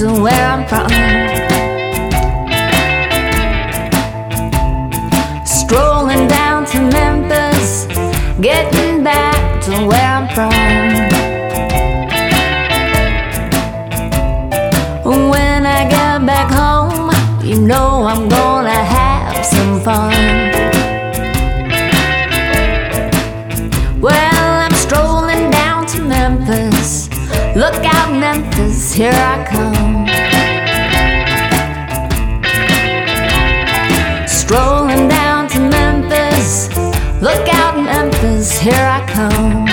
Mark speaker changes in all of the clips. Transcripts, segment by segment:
Speaker 1: to where I'm from. Strolling down to Memphis, getting back to where I'm from. When I get back home, you know I'm gonna have some fun. Well, I'm strolling down to Memphis. Look out, Memphis, here I come. Strolling down to Memphis. Look out, Memphis, here I come.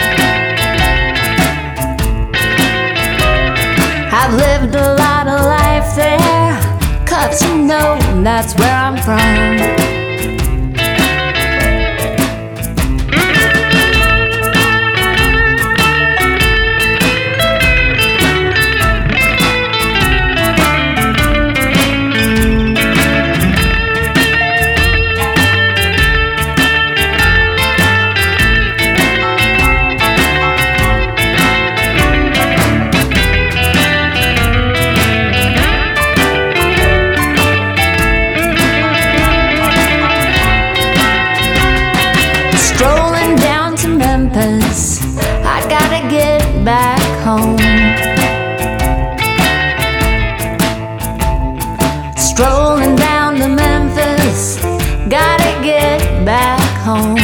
Speaker 1: I've lived a lot of life there, 'cause you know that's where I'm from. Strolling down to Memphis, I gotta get back home. Strolling down to Memphis, gotta get back home.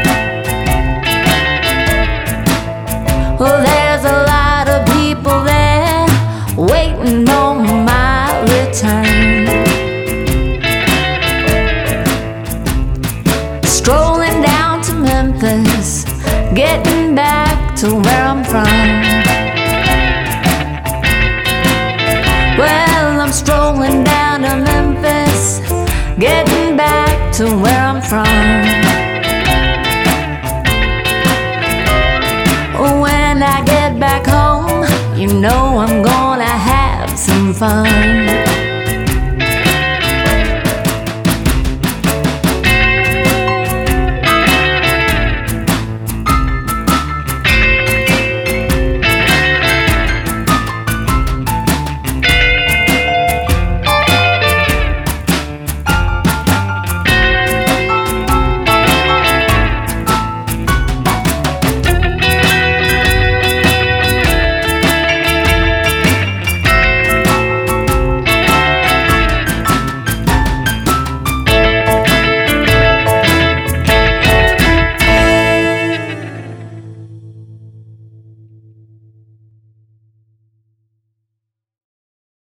Speaker 1: Well, there's a lot of people there waiting on my return. Strolling down to Memphis, getting back to where I'm from. Well, I'm strolling down to Memphis, getting back to where I'm from. When I get back home, you know I'm gonna have some fun.